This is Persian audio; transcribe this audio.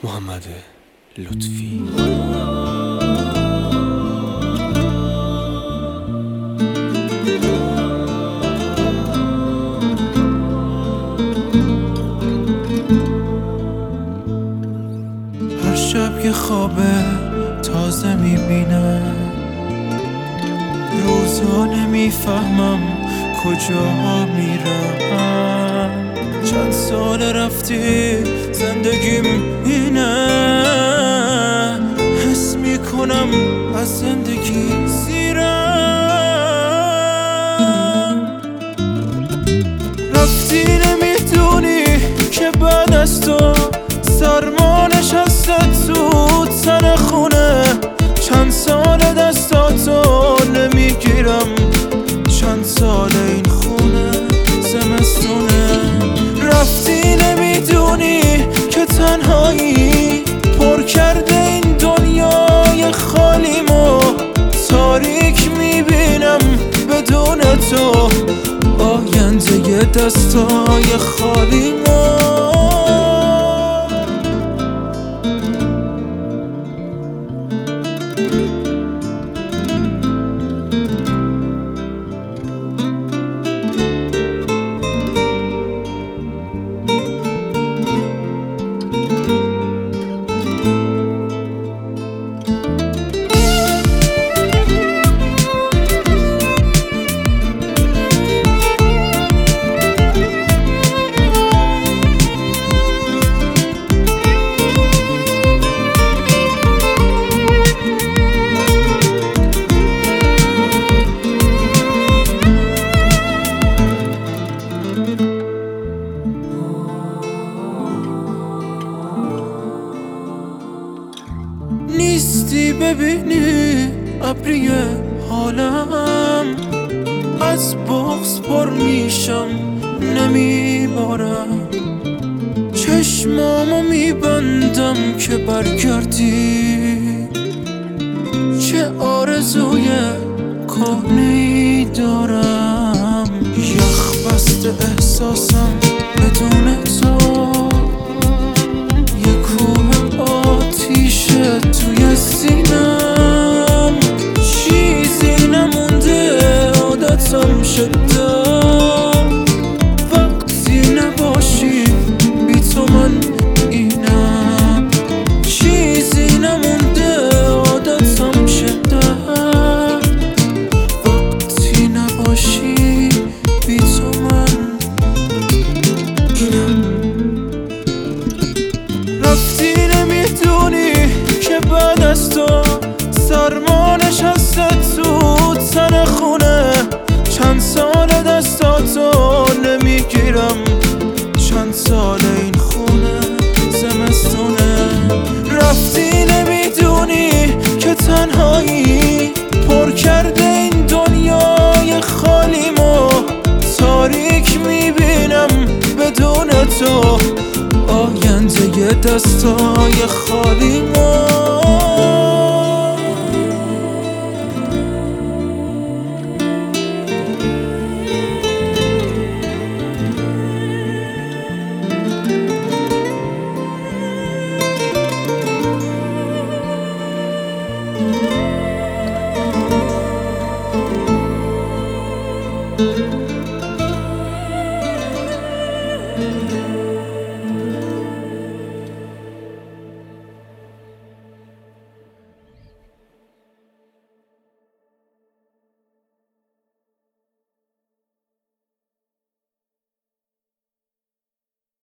محمد لطفی. هر شب یه خواب تازه میبینم، روزا نمیفهمم کجا میرم. چند سال رفتی زندگیم اینه، حس میکنم از زندگی سیرم. رفتی نمیدونی که بعد از تو سرما نشسته تو تن خونه. چند سال دستاتو نمیگیرم، چند سال این خونه زمستونه. رفتی نمیدونی که تنهایی پر کرده این دنیای خالیمو. تاریک میبینم بدون تو آینده دستای خالیمو. نیستی ببینی ابری حالم، از بغض پر میشم نمیبارم. چشمامو میبندم که برگردی، چه آرزوی کهنه‌ای دارم. یخ بسته احساسم بدون تو، یه کوه آتیشه توی سینم. چیزی نمونده عادتم شده، وقتی نباشی بی تو من اینم. چیزی نمونده عادتم شده، وقتی نباشی بی تو من اینم. رفتی نمیدونی که بعد از تو سرما نشسته تو تن خونه. چند سال دستاتو نمیگیرم، چند سال این خونه زمستونه. رفتی نمیدونی که تنهایی پر کرده این دنیای خالیمو. تاریک میبینم بدون تو آینده دستای خالیمو.